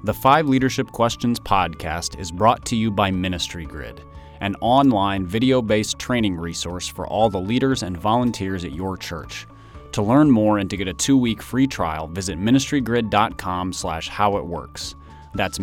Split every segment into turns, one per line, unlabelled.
The 5 Leadership Questions podcast is brought to you by Ministry Grid, an online video-based training resource for all the leaders and volunteers at your church. To learn more and to get a 2-week free trial, visit ministrygrid.com/howitworks. That's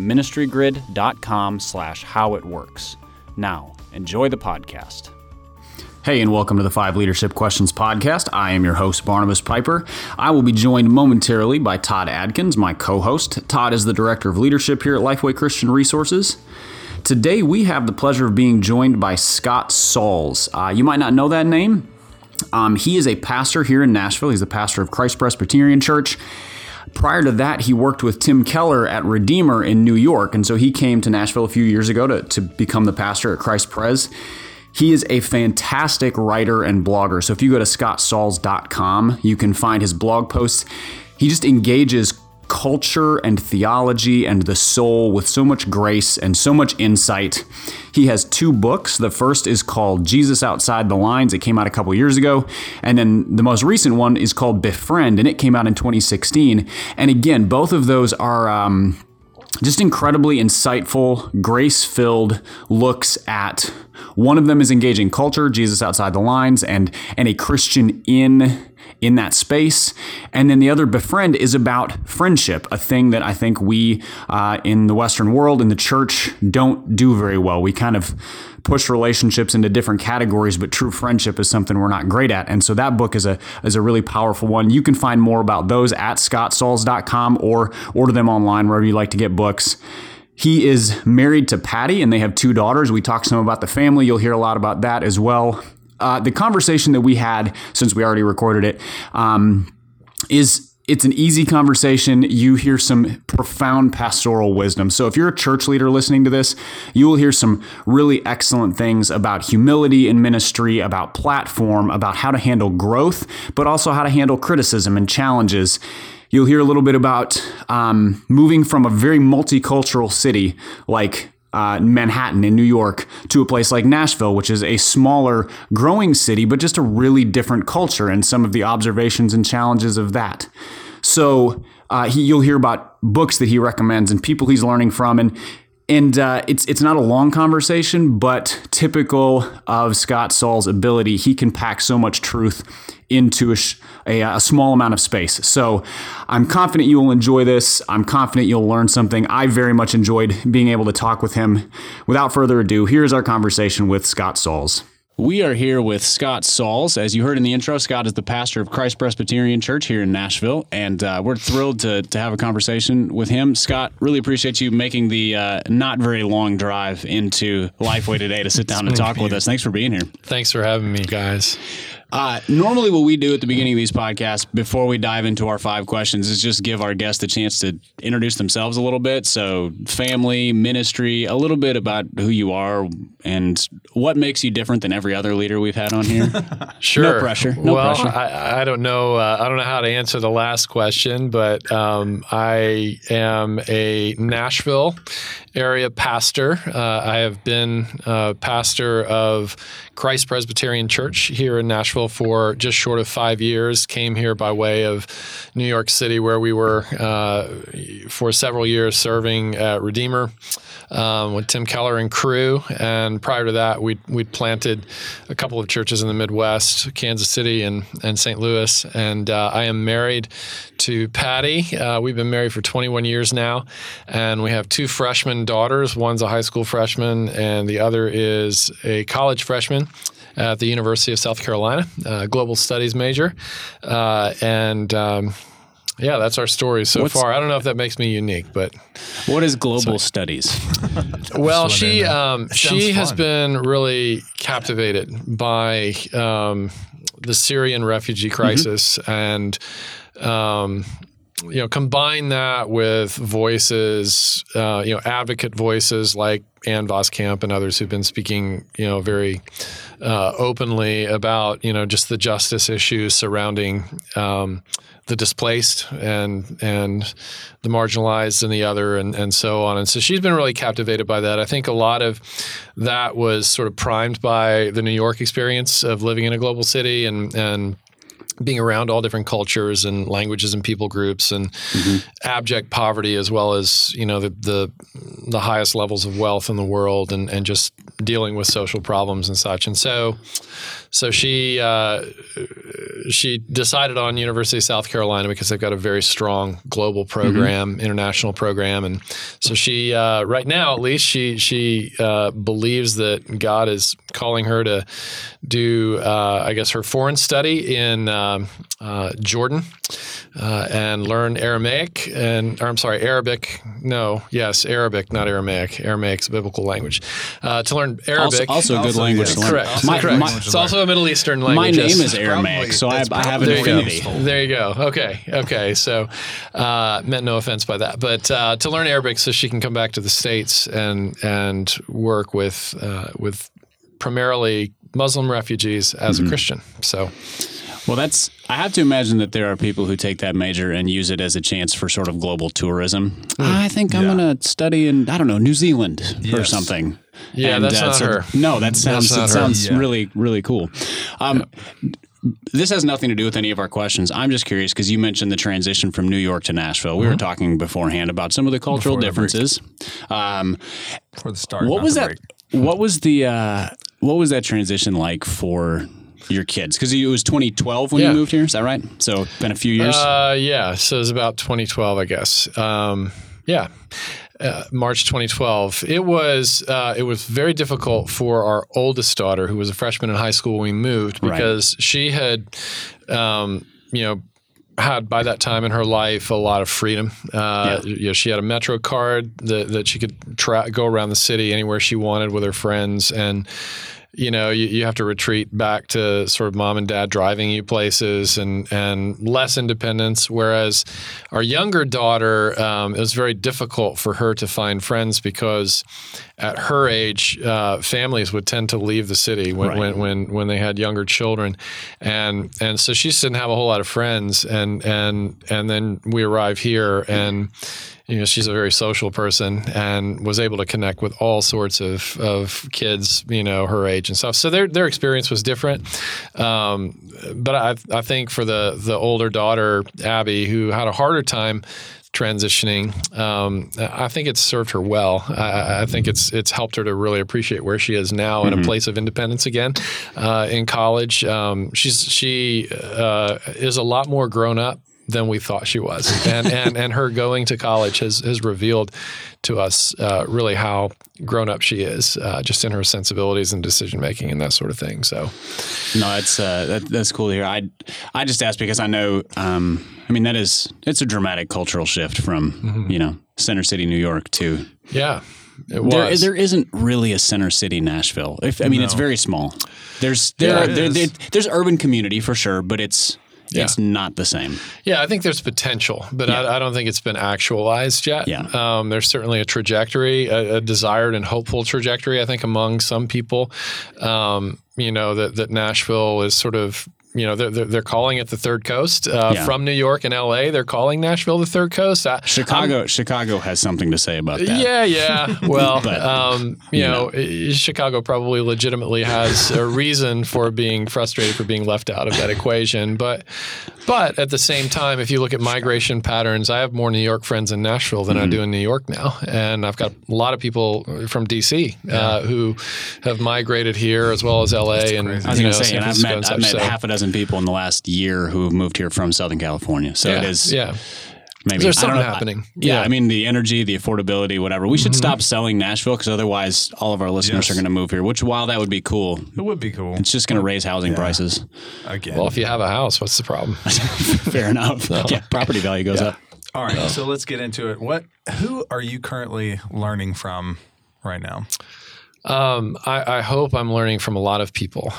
ministrygrid.com/howitworks. Now, enjoy the podcast. Hey, and welcome to the 5 Leadership Questions podcast. I am your host, Barnabas Piper. I will be joined momentarily by Todd Adkins, my co-host. Todd is the Director of Leadership here at Lifeway Christian Resources. Today, we have the pleasure of being joined by Scott Sauls. You might not know that name. He is a pastor here in Nashville. He's the pastor of Christ Presbyterian Church. Prior to that, he worked with Tim Keller at Redeemer in New York, and so he came to Nashville a few years ago to become the pastor at Christ Pres. He is a fantastic writer and blogger. So if you go to scottsauls.com, you can find his blog posts. He just engages culture and theology and the soul with so much grace and so much insight. He has 2 books. The first is called Jesus Outside the Lines. It came out a couple years ago. And then the most recent one is called Befriend, and it came out in 2016. And again, both of those are just incredibly insightful, grace-filled looks at, one of them is engaging culture, Jesus Outside the Lines, and a Christian in that space. And then the other, Befriend, is about friendship, a thing that I think we in the Western world, in the church, don't do very well. We kind of push relationships into different categories, but true friendship is something we're not great at. And so that book is a really powerful one. You can find more about those at scottsauls.com or order them online wherever you like to get books. He is married to Patty, and they have 2 daughters. We talked some about the family. You'll hear a lot about that as well. The conversation that we had, since we already recorded it, it's an easy conversation. You hear some profound pastoral wisdom. So if you're a church leader listening to this, you will hear some really excellent things about humility in ministry, about platform, about how to handle growth, but also how to handle criticism and challenges. You'll hear a little bit about moving from a very multicultural city like Manhattan in New York to a place like Nashville, which is a smaller, growing city, but just a really different culture, and some of the observations and challenges of that. So you'll hear about books that he recommends and people he's learning from, and it's not a long conversation, but typical of Scott Sauls' ability, he can pack so much truth into a small amount of space. So I'm confident you will enjoy this. I'm confident you'll learn something. I very much enjoyed being able to talk with him. Without further ado, here's our conversation with Scott Sauls. We are here with Scott Sauls. As you heard in the intro, Scott is the pastor of Christ Presbyterian Church here in Nashville, and we're thrilled to have a conversation with him. Scott, really appreciate you making the not very long drive into Lifeway today to sit down and talk with us. Thanks for being here.
Thanks for having me, guys.
Normally what we do at the beginning of these podcasts, before we dive into our 5 questions, is just give our guests a chance to introduce themselves a little bit. So family, ministry, a little bit about who you are and what makes you different than every other leader we've had on here.
Sure.
No pressure. No pressure.
I don't know. I don't know how to answer the last question, but I am a Nashville area pastor. I have been pastor of Christ Presbyterian Church here in Nashville for just short of 5 years. Came here by way of New York City, where we were for several years serving at Redeemer with Tim Keller and crew. And prior to that, we'd planted a couple of churches in the Midwest, Kansas City and St. Louis. And I am married to Patty. We've been married for 21 years now, and we have 2 freshman daughters. One's a high school freshman, and the other is a college freshman at the University of South Carolina, global studies major. Yeah, that's our story so far. I don't know if that makes me unique, but
what is global studies?
Well, she has been really captivated by the Syrian refugee crisis, and combine that with voices, advocate voices like Ann Voskamp and others who've been speaking, very openly about, just the justice issues surrounding the displaced and the marginalized and the other and so on. And so she's been really captivated by that. I think a lot of that was sort of primed by the New York experience of living in a global city and being around all different cultures and languages and people groups and abject poverty, as well as, the highest levels of wealth in the world, and just dealing with social problems and such. And so she decided on University of South Carolina because they've got a very strong global program, international program. And so she, right now at least, she believes that God is calling her to do, her foreign study in Jordan and learn Arabic, not Aramaic. Arameic's a biblical language. To learn Arabic.
Also a good language to learn.
Correct. It's also a Middle Eastern language.
My name is Aramaic, so I have an affinity.
There you go. Okay. So meant no offense by that. But to learn Arabic so she can come back to the States and work with primarily Muslim refugees as a Christian. So,
well, I have to imagine that there are people who take that major and use it as a chance for sort of global tourism. I think I'm going to study in, New Zealand or something.
Yeah, and that's not her.
No, that sounds really, really cool. This has nothing to do with any of our questions. I'm just curious because you mentioned the transition from New York to Nashville. We were talking beforehand about some of the cultural differences.
For the start,
what was that? What was that transition like for your kids? Because it was 2012 when you moved here. Is that right? So it's been a few years.
Yeah. So it was about 2012, I guess. March 2012. It was very difficult for our oldest daughter, who was a freshman in high school when we moved, because she had, had by that time in her life a lot of freedom. She had a Metro card that she could go around the city anywhere she wanted with her friends, and you have to retreat back to sort of mom and dad driving you places and less independence. Whereas our younger daughter, it was very difficult for her to find friends because at her age, families would tend to leave the city when they had younger children, and so she just didn't have a whole lot of friends. And then we arrive here, and she's a very social person and was able to connect with all sorts of kids, her age and stuff. So their experience was different. But I think for the older daughter, Abby, who had a harder time transitioning, I think it's served her well. I think it's helped her to really appreciate where she is now in a place of independence again. In college, she is a lot more grown up than we thought she was, and her going to college has revealed to us really how grown up she is, just in her sensibilities and decision making and that sort of thing. So,
no, that's cool to hear. I just asked because I know, it's a dramatic cultural shift from Center City, New York to
It was.
There isn't really a Center City, Nashville. It's very small. There's urban community for sure, but it's not the same.
Yeah, I think there's potential, but I don't think it's been actualized yet.
Yeah.
There's certainly a trajectory, a desired and hopeful trajectory, I think, among some people, that Nashville is sort of, they're calling it the Third Coast. From New York and LA, they're calling Nashville the Third Coast.
Chicago has something to say about that.
Yeah. Well, Chicago probably legitimately has a reason for being frustrated for being left out of that equation. But at the same time, if you look at migration patterns, I have more New York friends in Nashville than I do in New York now. And I've got a lot of people from D.C. Who have migrated here, as well as L.A. and
I was going to say, and I've met half a dozen people in the last year who have moved here from Southern California. So it is.
Yeah.
Maybe
there's something happening.
The energy, the affordability, whatever. We should stop selling Nashville because otherwise all of our listeners are going to move here, which while that would be cool.
It would be cool.
It's just going to raise housing prices.
Again.
Well, if you have a house, what's the problem?
Fair enough. No. Yeah, property value goes up.
All right, so let's get into it. Who are you currently learning from right now?
I hope I'm learning from a lot of people.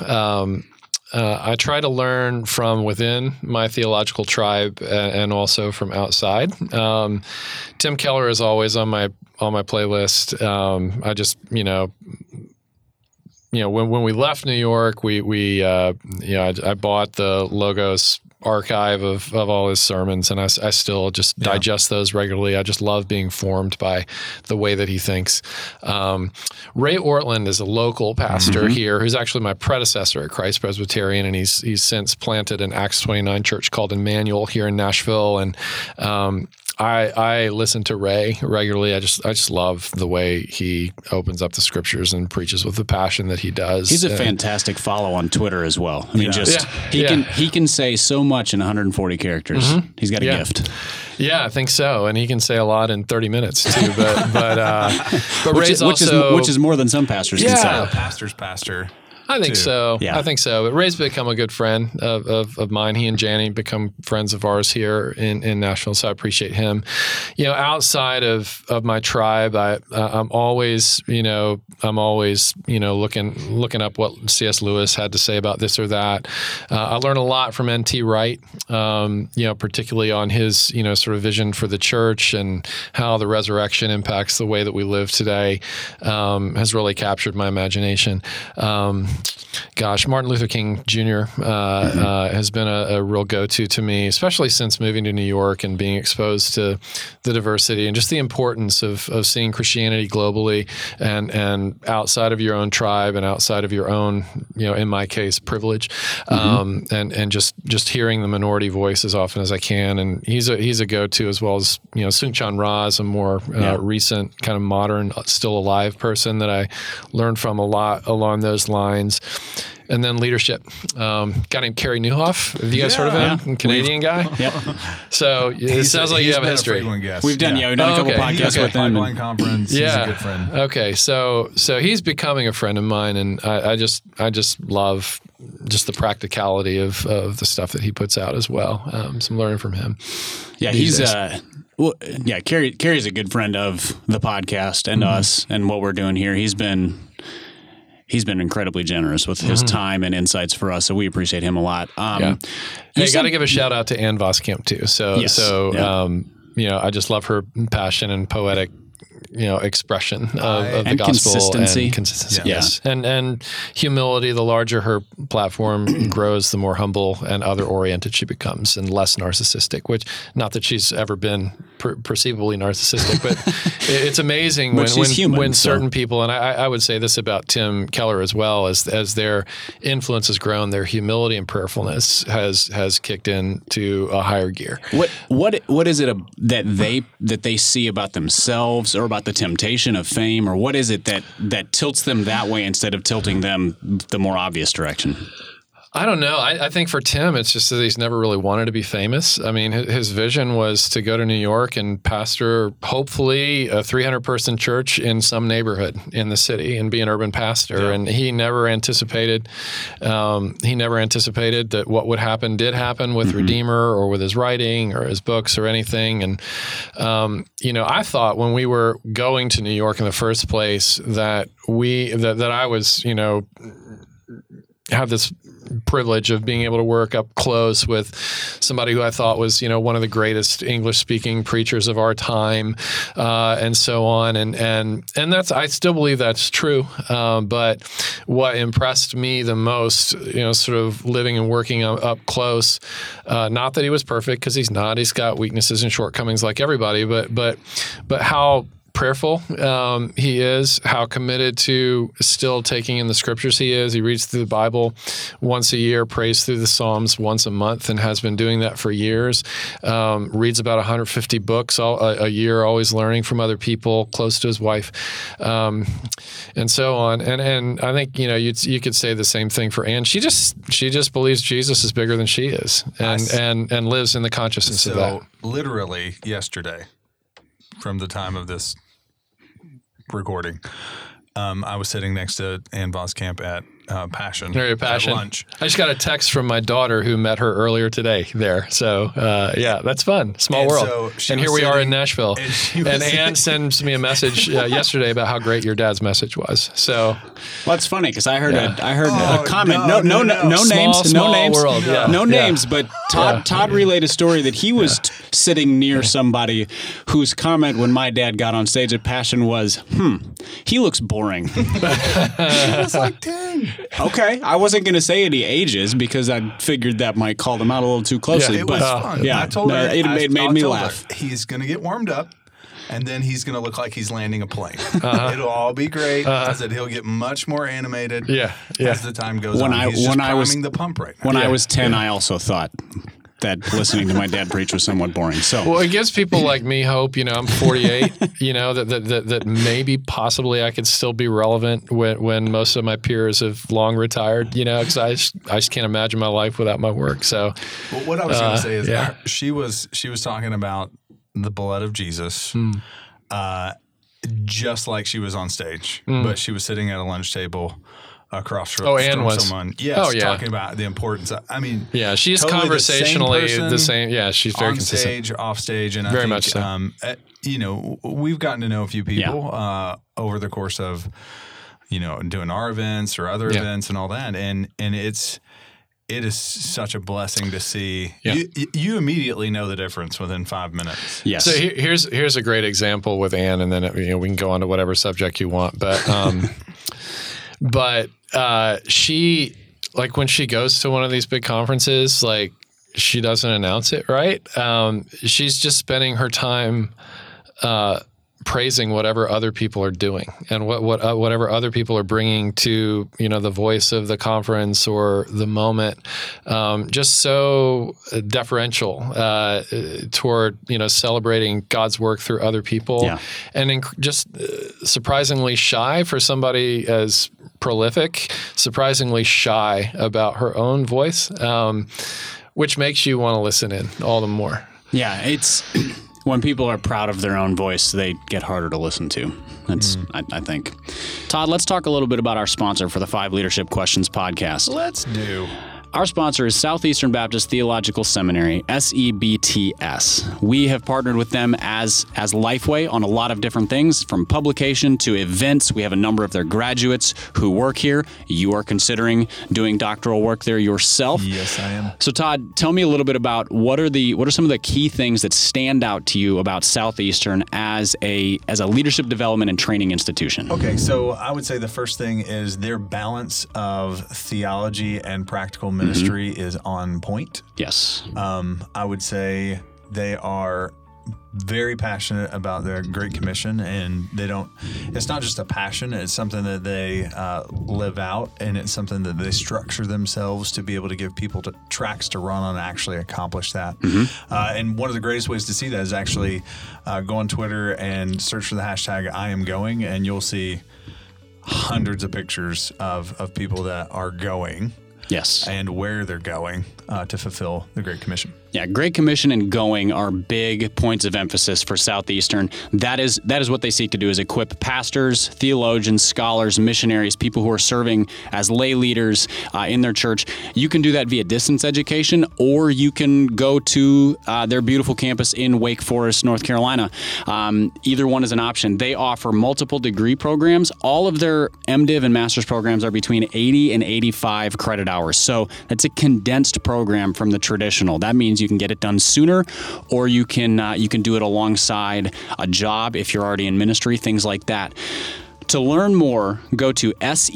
I try to learn from within my theological tribe and also from outside. Tim Keller is always on my playlist. I just when we left New York, I bought the Logos archive of all his sermons, and I still just digest those regularly. I just love being formed by the way that he thinks. Ray Ortland is a local pastor here who's actually my predecessor at Christ Presbyterian, and he's since planted an Acts 29 church called Emmanuel here in Nashville, and I listen to Ray regularly. I just love the way he opens up the scriptures and preaches with the passion that he does.
He's a fantastic follow on Twitter as well. I mean, he can say so much in 140 characters. He's got a gift.
Yeah, I think so, and he can say a lot in 30 minutes too. But Ray's
which is more than some pastors can say.
Pastor's pastor.
I think so.
Yeah.
I think so. But Ray's become a good friend of mine. He and Janny become friends of ours here in Nashville, so I appreciate him. Outside of my tribe, I'm always looking up what C.S. Lewis had to say about this or that. I learn a lot from N.T. Wright, particularly on his sort of vision for the church and how the resurrection impacts the way that we live today. Has really captured my imagination. Martin Luther King Jr. Has been a real go-to to me, especially since moving to New York and being exposed to the diversity and just the importance of seeing Christianity globally and outside of your own tribe and outside of your own, in my case, privilege, and just hearing the minority voice as often as I can. And he's a go-to, as well as Soong-Chan Rah is a more recent kind of modern, still alive person that I learned from a lot along those lines. And then leadership. Guy named Kerry Newhoff. Have you guys heard of him? Canadian guy?
Yep.
So it sounds like you have a history.
We've done a couple podcasts with him.
Pipeline Conference. He's a good friend.
Okay. So he's becoming a friend of mine, and I just love just the practicality of the stuff that he puts out as well. So I'm learning from him.
Yeah, Kerry's a good friend of the podcast and us and what we're doing here. He's been incredibly generous with his time and insights for us, so we appreciate him a lot.
Hey, got to give a shout out to Ann Voskamp too. I just love her passion and poetic expression of the gospel
consistency.
And consistency. Yes. And humility. The larger her platform grows, the more humble and other oriented she becomes and less narcissistic, which not that she's ever been perceivably narcissistic, but it's amazing when certain people, and I would say this about Tim Keller as well, as their influence has grown, their humility and prayerfulness has kicked into a higher gear.
What is it that they see about themselves or about the temptation of fame, or what is it that tilts them that way instead of tilting them the more obvious direction?
I don't know. I think for Tim, it's just that he's never really wanted to be famous. I mean, his vision was to go to New York and pastor, hopefully, a 300-person church in some neighborhood in the city and be an urban pastor. Yeah. And he never anticipated that what would happen did happen with Redeemer or with his writing or his books or anything. And I thought when we were going to New York in the first place that I was have this privilege of being able to work up close with somebody who I thought was, one of the greatest English-speaking preachers of our time, and so on. And that's, I still believe that's true. But what impressed me the most, sort of living and working up close, not that he was perfect, because he's not. He's got weaknesses and shortcomings like everybody, but how prayerful he is, how committed to still taking in the scriptures he is. He reads through the Bible once a year, prays through the Psalms once a month, and has been doing that for years. Reads about 150 books a year, always learning from other people, close to his wife, and so on. And I think you could say the same thing for Anne. She just believes Jesus is bigger than she is, and lives in the consciousness of that.
Literally yesterday, from the time of this recording, I was sitting next to Ann Voskamp at Passion. At lunch.
I just got a text from my daughter who met her earlier today there. So, that's fun. Small world. So and here we are in Nashville. And Ann sends me a message yesterday about how great your dad's message was. So,
well, it's funny because I heard a comment. No names.
World. Yeah.
No names. But Todd relayed a story that he was sitting near somebody whose comment when my dad got on stage at Passion was, he looks boring.
He was like 10.
Okay, I wasn't going to say any ages because I figured that might call them out a little too closely.
Yeah, it was fun.
Yeah,
I told her,
it made me laugh.
He's going to get warmed up, and then he's going to look like he's landing a plane. It'll all be great. I said he'll get much more animated as the time goes on. He's just priming the pump right now.
When I was 10, I also thought that listening to my dad preach was somewhat boring. So,
well, it gives people like me hope. I'm 48. That maybe possibly I could still be relevant when most of my peers have long retired. Because I just can't imagine my life without my work. So,
well, what I was going to say is she was talking about the blood of Jesus, just like she was on stage, but she was sitting at a lunch table across from someone. Yes, talking about the importance.
She's totally conversationally the same. Yeah, she's very
on
consistent.
Stage, off stage, and
very
I think,
much so.
We've gotten to know a few people over the course of, doing our events or other events and all that, and it is such a blessing to see. Yeah. You immediately know the difference within 5 minutes.
Yes. So here's a great example with Ann, and then we can go on to whatever subject you want, but she, like, when she goes to one of these big conferences, like, she doesn't announce it, right? She's just spending her time praising whatever other people are doing and whatever other people are bringing to the voice of the conference or the moment. Just so deferential toward celebrating God's work through other people, and just surprisingly shy for somebody as prolific, surprisingly shy about her own voice, which makes you want to listen in all the more.
Yeah, it's when people are proud of their own voice, they get harder to listen to. That's, I think. Todd, let's talk a little bit about our sponsor for the 5 Leadership Questions podcast.
Let's do.
Our sponsor is Southeastern Baptist Theological Seminary, SEBTS. We have partnered with them as Lifeway on a lot of different things, from publication to events. We have a number of their graduates who work here. You are considering doing doctoral work there yourself.
Yes, I am.
So, Todd, tell me a little bit about what are some of the key things that stand out to you about Southeastern as a leadership development and training institution?
Okay, so I would say the first thing is their balance of theology and practical ministry is on point.
Yes.
I would say they are very passionate about their Great Commission, and it's not just a passion, it's something that they live out, and it's something that they structure themselves to be able to give people tracks to run on and actually accomplish that. And one of the greatest ways to see that is actually go on Twitter and search for the hashtag I am going, and you'll see hundreds of pictures of people that are going.
Yes.
And where they're going to fulfill the Great Commission.
Yeah, Great Commission and going are big points of emphasis for Southeastern. That is what they seek to do, is equip pastors, theologians, scholars, missionaries, people who are serving as lay leaders in their church. You can do that via distance education, or you can go to their beautiful campus in Wake Forest, North Carolina. Either one is an option. They offer multiple degree programs. All of their MDiv and master's programs are between 80 and 85 credit hours. So that's a condensed program from the traditional. That means you can get it done sooner, or you can do it alongside a job if you're already in ministry, things like that. To learn more, go to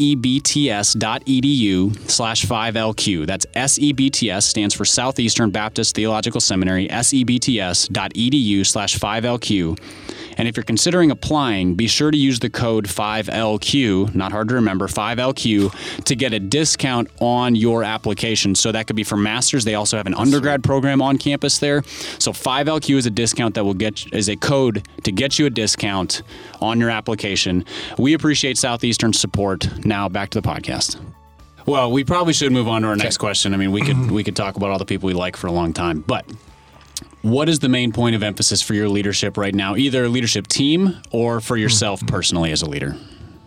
sebts.edu/5LQ. That's SEBTS, stands for Southeastern Baptist Theological Seminary, sebts.edu/5LQ. And if you're considering applying, be sure to use the code 5LQ, not hard to remember, 5LQ, to get a discount on your application. So that could be for masters. They also have an undergrad program on campus there. So 5LQ is a discount that is a code to get you a discount on your application. We appreciate Southeastern's support. Now back to the podcast. Well, we probably should move on to our next question. I mean, we could talk about all the people we like for a long time, but what is the main point of emphasis for your leadership right now, either leadership team or for yourself personally as a leader?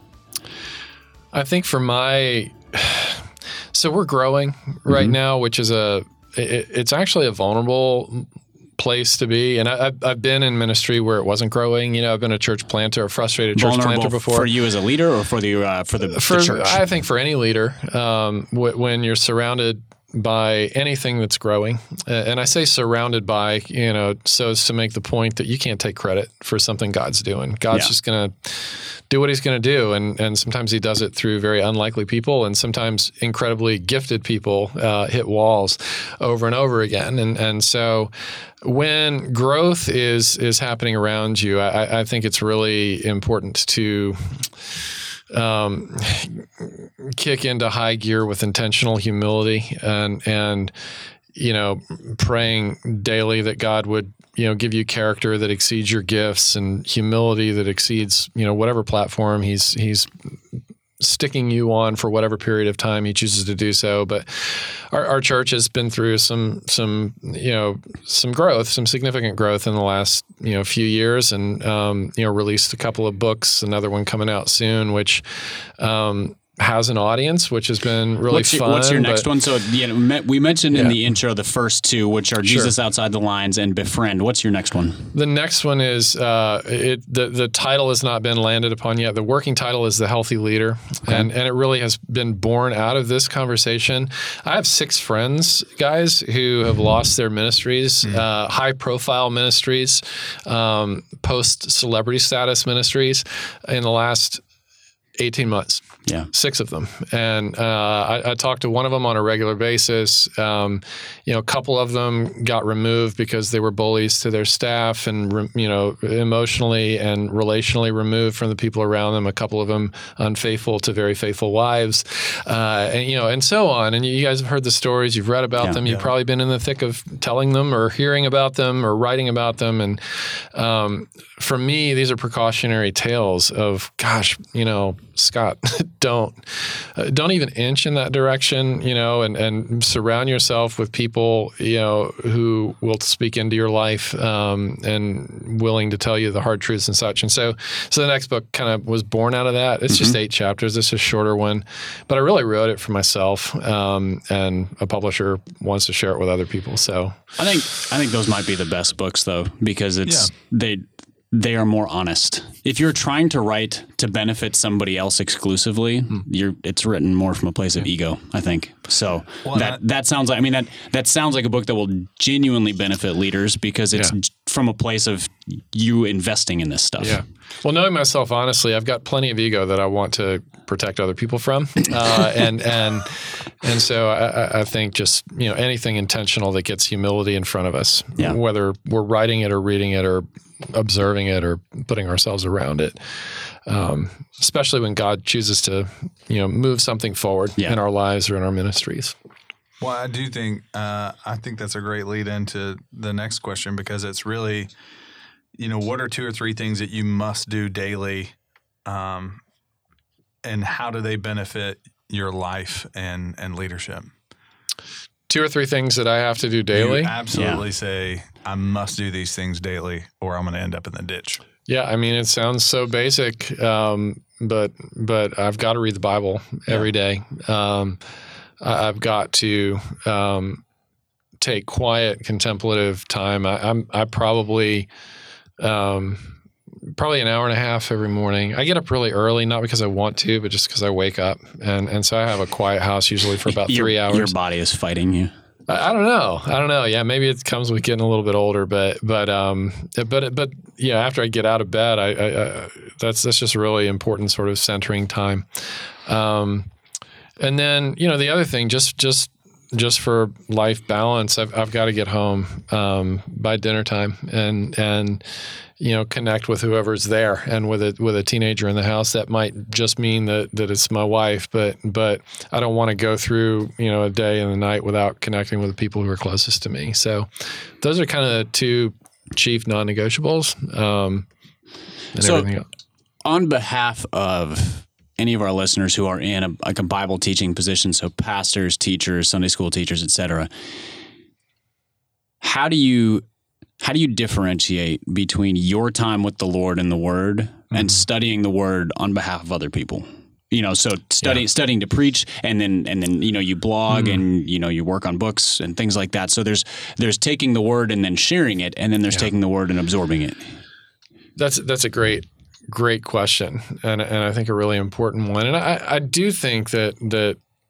I think for so we're growing right now, which is it's actually a vulnerable place to be. And I've been in ministry where it wasn't growing. I've been a church planter, a frustrated church planter before.
For you as a leader, or for the church?
I think for any leader, when you're surrounded by anything that's growing. And I say surrounded by, so as to make the point that you can't take credit for something God's doing. God's just going to do what he's going to do. And sometimes he does it through very unlikely people, and sometimes incredibly gifted people hit walls over and over again. And so when growth is happening around you, I think it's really important to kick into high gear with intentional humility and praying daily that God would, give you character that exceeds your gifts and humility that exceeds, whatever platform he's sticking you on for whatever period of time he chooses to do so. But our church has been through some growth, some significant growth in the last, few years, and, released a couple of books, another one coming out soon, which, has an audience, which has been really fun.
What's your next one? So we mentioned in the intro the first two, which are Jesus Outside the Lines and Befriend. What's your next one?
The next one is the title has not been landed upon yet. The working title is The Healthy Leader, and it really has been born out of this conversation. I have 6 friends, guys, who have lost their ministries, high-profile ministries, post-celebrity status ministries in the last 18 months.
Yeah.
6 of them. And I talked to one of them on a regular basis. A couple of them got removed because they were bullies to their staff and, emotionally and relationally removed from the people around them. A couple of them unfaithful to very faithful wives, and so on. And you guys have heard the stories. You've read about them. You've probably been in the thick of telling them or hearing about them or writing about them. And for me, these are precautionary tales of, gosh, Scott, don't even inch in that direction, and surround yourself with people, who will speak into your life, and willing to tell you the hard truths and such. And so the next book kind of was born out of that. It's just 8 chapters. It's a shorter one, but I really wrote it for myself, and a publisher wants to share it with other people. So
I think those might be the best books though, because they are more honest. If you're trying to write to benefit somebody else exclusively, it's written more from a place of ego, I think. So that sounds like, that sounds like a book that will genuinely benefit leaders because it's from a place of you investing in this stuff. Yeah.
Well, knowing myself honestly, I've got plenty of ego that I want to protect other people from, and so I think just anything intentional that gets humility in front of us, whether we're writing it or reading it or observing it or putting ourselves around it, especially when God chooses to move something forward in our lives or in our ministries.
Well, I do think I think that's a great lead into the next question, because it's really, what are 2 or 3 things that you must do daily, and how do they benefit your life and leadership?
2 or 3 things that I have to do daily?
You absolutely say, I must do these things daily or I'm going to end up in the ditch.
Yeah, it sounds so basic, but I've got to read the Bible every day. I've got to take quiet, contemplative time. I probably an hour and a half every morning. I get up really early, not because I want to, but just because I wake up. And so I have a quiet house usually for about 3 hours.
Your body is fighting you.
I don't know. Yeah, maybe it comes with getting a little bit older, but after I get out of bed, I that's just a really important sort of centering time. And then, the other thing, just for life balance, I've got to get home by dinner time and connect with whoever's there, and with a teenager in the house. That might just mean that it's my wife, but I don't want to go through a day and a night without connecting with the people who are closest to me. So those are kind of the 2 chief non-negotiables. Everything else.
On behalf of any of our listeners who are in a Bible teaching position, so pastors, teachers, Sunday school teachers, etc., how do you differentiate between your time with the Lord and the Word and studying the Word on behalf of other people? So studying to preach, and then you blog and you work on books and things like that. So there's taking the Word and then sharing it, and then there's taking the Word and absorbing it.
That's a great great question, and I think a really important one. And I do think that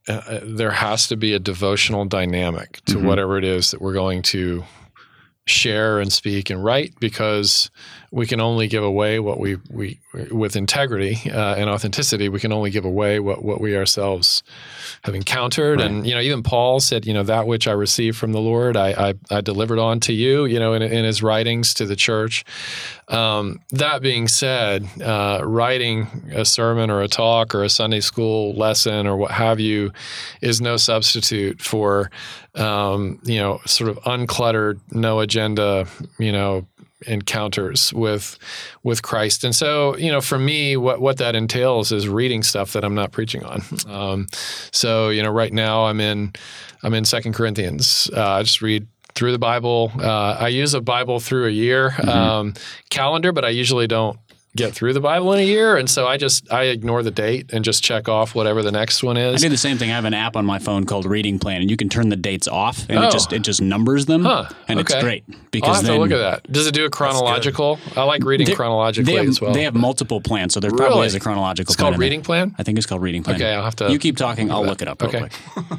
there has to be a devotional dynamic to whatever it is that we're going to share and speak and write, because we can only give away what we with integrity and authenticity, we can only give away what we ourselves have encountered. Right. And, even Paul said, that which I received from the Lord, I delivered on to you, in his writings to the church. That being said, writing a sermon or a talk or a Sunday school lesson or what have you is no substitute for, sort of uncluttered, no agenda, encounters with Christ. And so, for me, what that entails is reading stuff that I'm not preaching on. So, right now I'm in 2 Corinthians. I just read through the Bible. I use a Bible through a year calendar, but I usually don't get through the Bible in a year. And so I ignore the date and just check off whatever the next one is.
I do the same thing. I have an app on my phone called Reading Plan, and you can turn the dates off, and it just numbers them, and it's great. Because
I'll have to look at that. Does it do a chronological? I like reading chronologically as well.
They have multiple plans, so there probably is a chronological plan.
It's called Reading Plan?
I think it's called Reading Plan.
Okay, I'll have to.
You keep talking. I'll look it up real quick.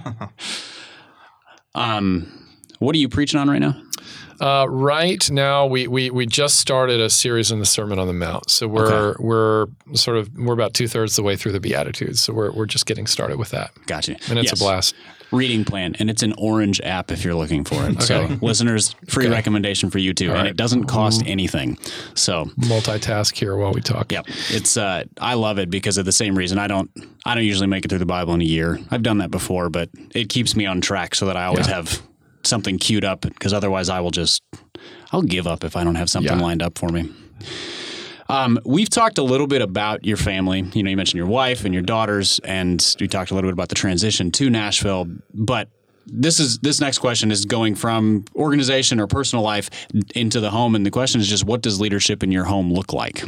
What are you preaching on right now?
Right now, we just started a series in the Sermon on the Mount, so we're about 2/3 the way through the Beatitudes, so we're just getting started with that.
Gotcha,
and it's a blast.
Reading Plan, and it's an orange app if you're looking for it. Okay. So, listeners, free recommendation for you too, and it doesn't cost anything. So,
multitask here while we talk.
Yep, it's I love it because of the same reason. I don't usually make it through the Bible in a year. I've done that before, but it keeps me on track so that I always have something queued up, because otherwise I'll give up if I don't have something lined up for me. We've talked a little bit about your family. You mentioned your wife and your daughters, and we talked a little bit about the transition to Nashville. But this next question is going from organization or personal life into the home, and the question is just, what does leadership in your home look like?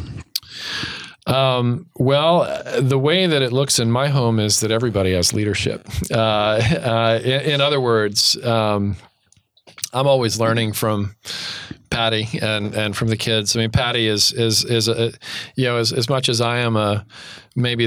Well, the way that it looks in my home is that everybody has leadership. In other words, I'm always learning from Patty and from the kids. I mean, Patty is as much as I am maybe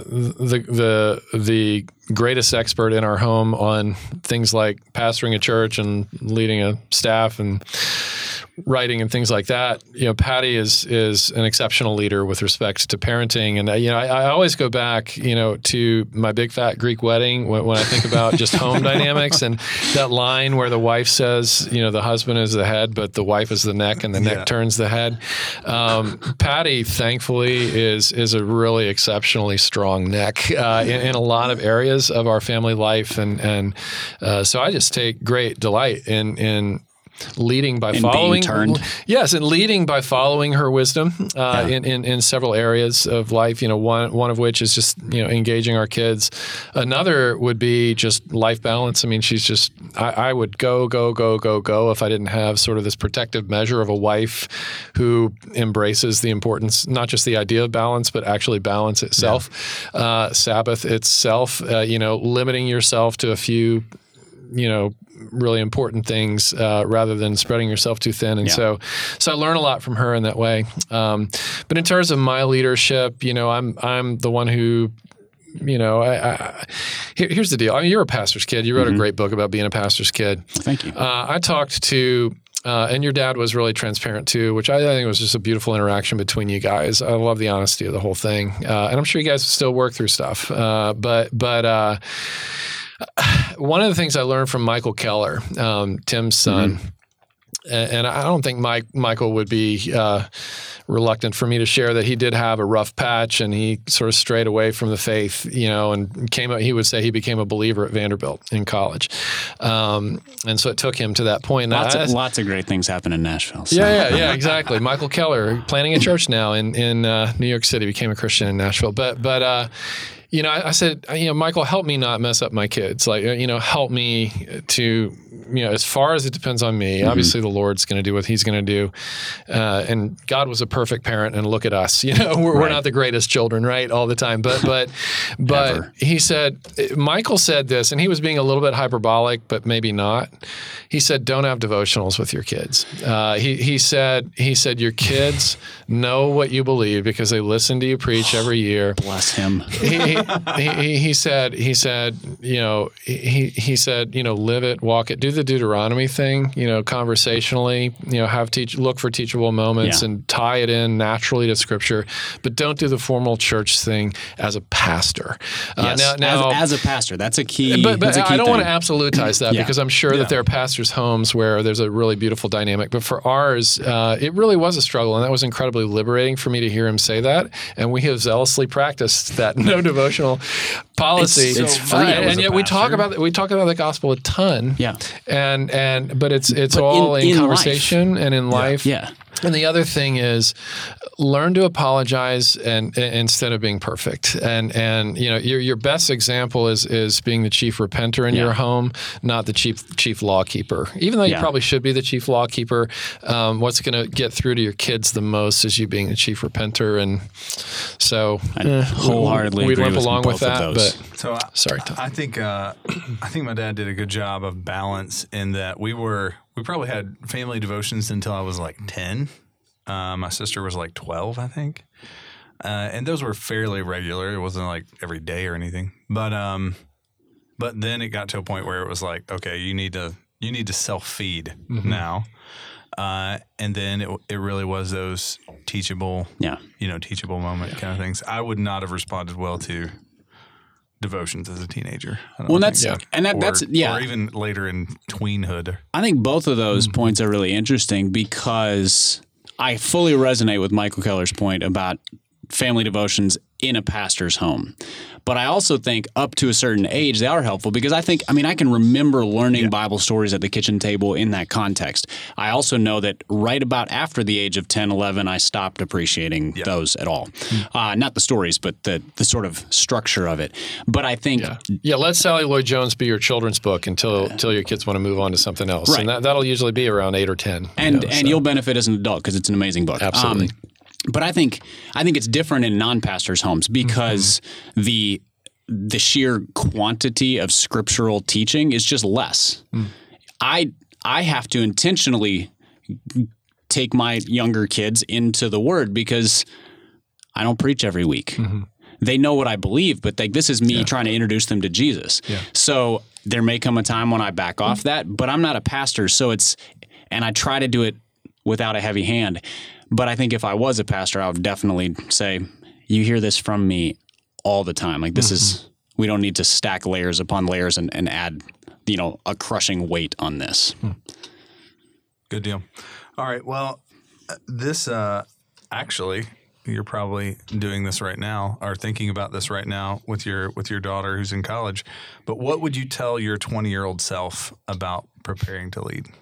the greatest expert in our home on things like pastoring a church and leading a staff and writing and things like that. Patty is an exceptional leader with respect to parenting. And, I always go back, to my big fat Greek wedding when I think about just home dynamics, and that line where the wife says, the husband is the head, but the wife is the neck, and the neck turns the head. Patty, thankfully, is a really exceptionally strong neck in a lot of areas of our family life. And so I just take great delight in leading by following. Yes, and leading by following her wisdom in several areas of life. One of which is just engaging our kids. Another would be just life balance. I mean, she's just I would go if I didn't have sort of this protective measure of a wife who embraces the importance, not just the idea of balance, but actually balance itself, Sabbath itself. Limiting yourself to a few really important things rather than spreading yourself too thin. And so I learn a lot from her in that way. But in terms of my leadership, I'm the one who, here's the deal. I mean, you're a pastor's kid. You wrote a great book about being a pastor's kid.
Thank you.
I talked to and your dad was really transparent too, which I think was just a beautiful interaction between you guys. I love the honesty of the whole thing. And I'm sure you guys still work through stuff. But one of the things I learned from Michael Keller, Tim's son, and I don't think Michael would be reluctant for me to share that he did have a rough patch, and he sort of strayed away from the faith, and he would say he became a believer at Vanderbilt in college. And so it took him to that point.
Lots of great things happen in Nashville. So.
Yeah, exactly. Michael Keller, planning a church now in New York City, became a Christian in Nashville. But I said, Michael, help me not mess up my kids. Like, help me to, as far as it depends on me. Obviously, the Lord's going to do what He's going to do. And God was a perfect parent, and look at us. We're not the greatest children, right, all the time. But he said, Michael said this, and he was being a little bit hyperbolic, but maybe not. He said, don't have devotionals with your kids. He said, your kids know what you believe because they listen to you preach every year.
Bless him.
he said, live it, walk it, do the Deuteronomy thing, conversationally, look for teachable moments and tie it in naturally to Scripture, but don't do the formal church thing as a pastor.
Yes. Now, as a pastor, that's a key.
But
that's a key
I don't
thing.
want to absolutize that because I'm sure that there are pastors' homes where there's a really beautiful dynamic. But for ours, it really was a struggle, and that was incredibly liberating for me to hear him say that. And we have zealously practiced that no devotional policy.
It's free.
And yet we talk about the gospel a ton.
Yeah.
But it's all in conversation and in life.
Yeah.
And the other thing is, learn to apologize and instead of being perfect. And your best example is being the chief repenter in your home, not the chief law keeper. Even though you probably should be the chief law keeper, what's going to get through to your kids the most is you being the chief repenter. And so
I wholeheartedly
we
agree
limp
with
along
both
with that.
of those.
But
So
sorry, Tom.
I think my dad did a good job of balance in that we probably had family devotions until I was like 10. My sister was like 12, I think. And those were fairly regular. It wasn't like every day or anything. But then it got to a point where it was like, okay, you need to self-feed now. And then it really was those teachable moment kind of things. I would not have responded well to devotions as a teenager. Or even later in tweenhood.
I think both of those points are really interesting because I fully resonate with Michael Keller's point about family devotions in a pastor's home. But I also think up to a certain age, they are helpful because I can remember learning Bible stories at the kitchen table in that context. I also know that right about after the age of 10, 11, I stopped appreciating those at all. Not the stories, but the sort of structure of it. But I think...
let Sally Lloyd Jones be your children's book until your kids want to move on to something else.
Right.
And that'll usually be around 8 or 10.
And you'll benefit as an adult because it's an amazing book.
Absolutely.
But I think it's different in non-pastors' homes because the sheer quantity of scriptural teaching is just less. I have to intentionally take my younger kids into the Word because I don't preach every week. They know what I believe, but this is me trying to introduce them to Jesus. Yeah. So there may come a time when I back off that, but I'm not a pastor, and I try to do it without a heavy hand. But I think if I was a pastor, I would definitely say, you hear this from me all the time. Like this is, we don't need to stack layers upon layers and add, a crushing weight on this.
Good deal. All right. Well, this actually, you're probably doing this right now or thinking about this right now with your daughter who's in college. But what would you tell your 20-year-old self about preparing to lead?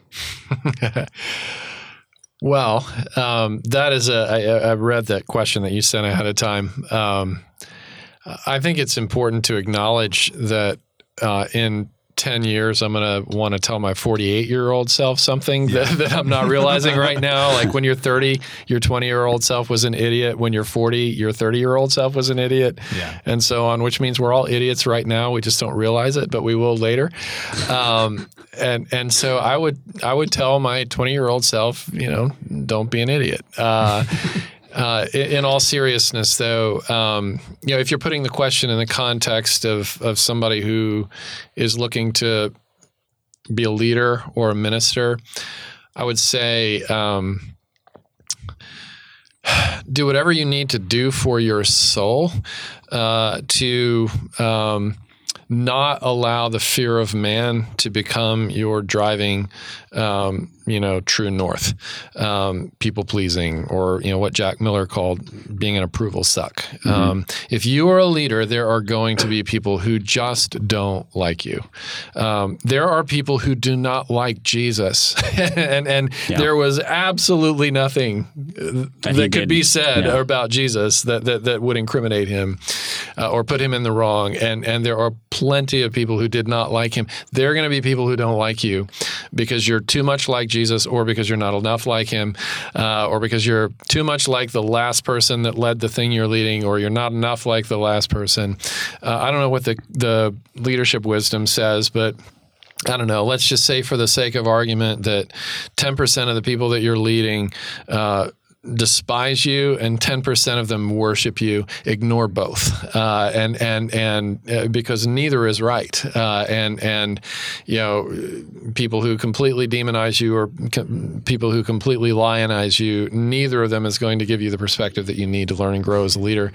Well, that is I read that question that you sent ahead of time. I think it's important to acknowledge that in 10 years, I'm going to want to tell my 48-year-old self something that I'm not realizing right now. Like when you're 30, your 20-year-old self was an idiot. When you're 40, your 30-year-old self was an idiot. Yeah. And so on, which means we're all idiots right now. We just don't realize it, but we will later. And so I would tell my 20-year-old self, don't be an idiot. In all seriousness, though, if you're putting the question in the context of somebody who is looking to be a leader or a minister, I would say do whatever you need to do for your soul to not allow the fear of man to become your driving, true north, people pleasing, or, what Jack Miller called being an approval suck. If you are a leader, there are going to be people who just don't like you. There are people who do not like Jesus. and there was absolutely nothing that could be said about Jesus that would incriminate him or put him in the wrong. And there are plenty of people who did not like him. There are going to be people who don't like you because you're too much like Jesus, or because you're not enough like him, or because you're too much like the last person that led the thing you're leading, or you're not enough like the last person. I don't know what the leadership wisdom says, but I don't know. Let's just say for the sake of argument that 10% of the people that you're leading despise you and 10% of them worship you. Ignore both, and because neither is right. And people who completely demonize you or people who completely lionize you, neither of them is going to give you the perspective that you need to learn and grow as a leader.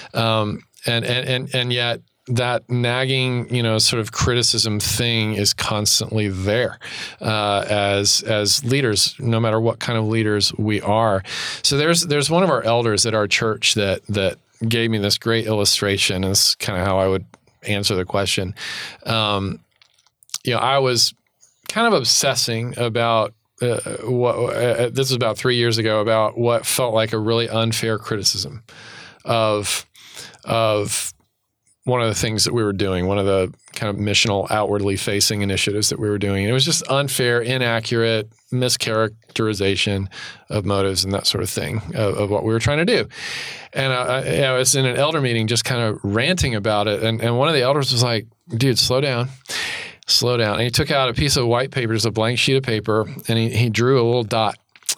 And yet, that nagging, sort of criticism thing is constantly there as leaders, no matter what kind of leaders we are. So there's one of our elders at our church that gave me this great illustration. And this is kind of how I would answer the question. I was kind of obsessing about this was about 3 years ago, about what felt like a really unfair criticism of one of the things that we were doing, one of the kind of missional, outwardly facing initiatives that we were doing. And it was just unfair, inaccurate, mischaracterization of motives and that sort of thing of what we were trying to do. And I was in an elder meeting just kind of ranting about it. And one of the elders was like, dude, slow down. And he took out a piece of white paper, just a blank sheet of paper, and he drew a little dot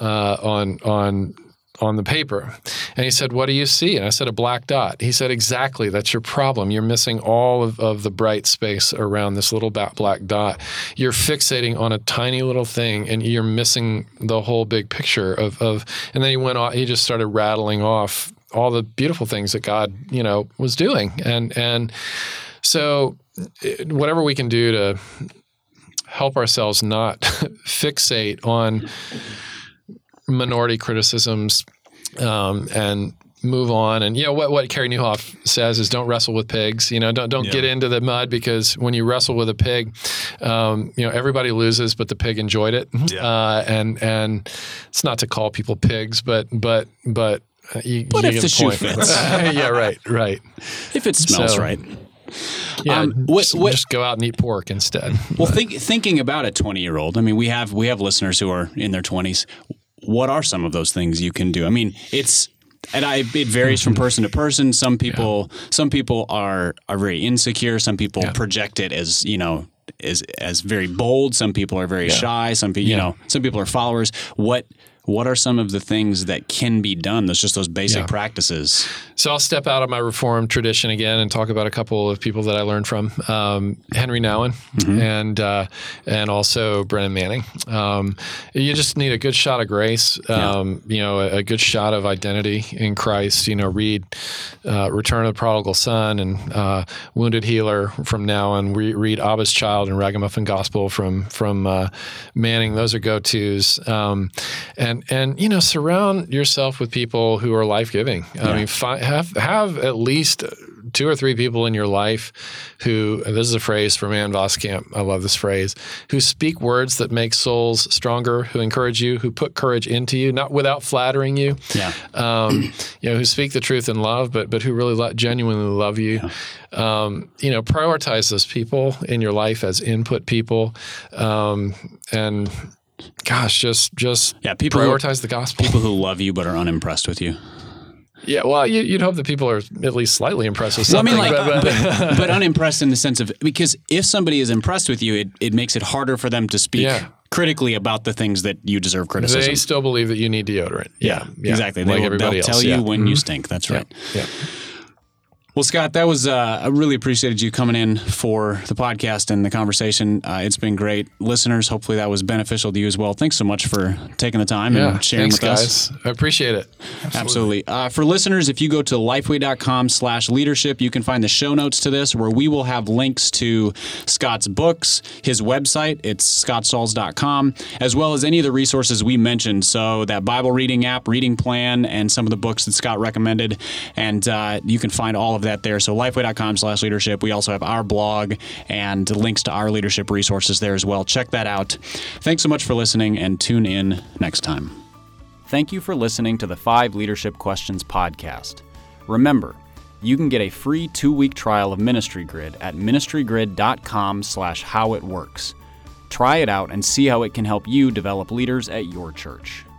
on the paper. And he said, what do you see? And I said, a black dot. He said, exactly, that's your problem. You're missing all of the bright space around this little black dot. You're fixating on a tiny little thing, and you're missing the whole big picture of and then he went on, he just started rattling off all the beautiful things that God, was doing. And so whatever we can do to help ourselves not fixate on minority criticisms, and move on. And what Carey Nieuwhof says is, don't wrestle with pigs. Don't get into the mud, because when you wrestle with a pig, everybody loses, but the pig enjoyed it. Yeah. And it's not to call people pigs, but you
if the shoe fits.
Yeah, right.
If it smells right.
Yeah, just go out and eat pork instead.
Well, thinking about a 20-year-old, I mean, we have listeners who are in their 20s. What are some of those things you can do? I mean, it varies from person to person. Some people are very insecure. Some people project it as as very bold. Some people are very shy. Some people are followers. What are some of the things that can be done? That's just those basic practices.
So I'll step out of my Reformed tradition again and talk about a couple of people that I learned from. Henry Nouwen and also Brennan Manning. You just need a good shot of grace, a good shot of identity in Christ. Read Return of the Prodigal Son and Wounded Healer from Nouwen. Read Abba's Child and Ragamuffin Gospel from Manning. Those are go-tos. And surround yourself with people who are life-giving. I mean, have at least 2 or 3 people in your life who, this is a phrase from Ann Voskamp, I love this phrase, who speak words that make souls stronger, who encourage you, who put courage into you, not without flattering you. Who speak the truth in love, but who really genuinely love you. Prioritize those people in your life as input people, and gosh, just
people
prioritize the gospel.
People who love you but are unimpressed with you.
Yeah, well, you'd hope that people are at least slightly impressed with something.
But unimpressed in the sense of, because if somebody is impressed with you, it makes it harder for them to speak critically about the things that you deserve criticism.
They still believe that you need deodorant. Yeah.
Exactly.
They'll
tell you when you stink. That's right.
Yeah.
Well, Scott, that was I really appreciated you coming in for the podcast and the conversation. It's been great. Listeners, hopefully that was beneficial to you as well. Thanks so much for taking the time and sharing with us.
I appreciate it.
Absolutely. For listeners, if you go to lifeway.com/leadership, you can find the show notes to this, where we will have links to Scott's books, his website, it's scottsauls.com, as well as any of the resources we mentioned. So that Bible reading app, reading plan, and some of the books that Scott recommended. And you can find all of that there. So lifeway.com/leadership. We also have our blog and links to our leadership resources there as well. Check that out. Thanks so much for listening, and tune in next time. Thank you for listening to the 5 Leadership Questions podcast. Remember, you can get a free 2-week trial of Ministry Grid at ministrygrid.com/howitworks. Try it out and see how it can help you develop leaders at your church.